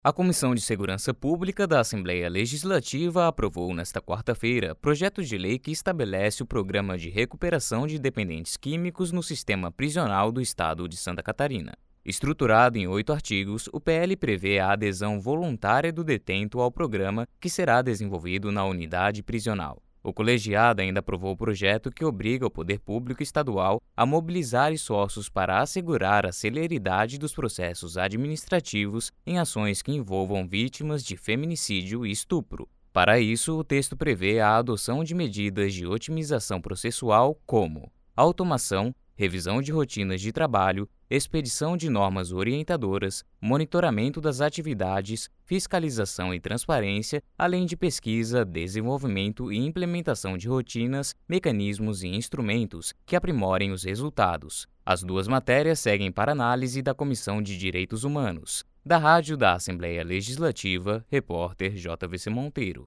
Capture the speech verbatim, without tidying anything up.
A Comissão de Segurança Pública da Assembleia Legislativa aprovou nesta quarta-feira projeto de lei que estabelece o Programa de Recuperação de Dependentes Químicos no Sistema Prisional do Estado de Santa Catarina. Estruturado em oito artigos, o P L prevê a adesão voluntária do detento ao programa, que será desenvolvido na unidade prisional. O colegiado ainda aprovou o projeto que obriga o poder público estadual a mobilizar esforços para assegurar a celeridade dos processos administrativos em ações que envolvam vítimas de feminicídio e estupro. Para isso, o texto prevê a adoção de medidas de otimização processual como automação, revisão de rotinas de trabalho, expedição de normas orientadoras, monitoramento das atividades, fiscalização e transparência, além de pesquisa, desenvolvimento e implementação de rotinas, mecanismos e instrumentos que aprimorem os resultados. As duas matérias seguem para análise da Comissão de Direitos Humanos. Da Rádio da Assembleia Legislativa, repórter J V C Monteiro.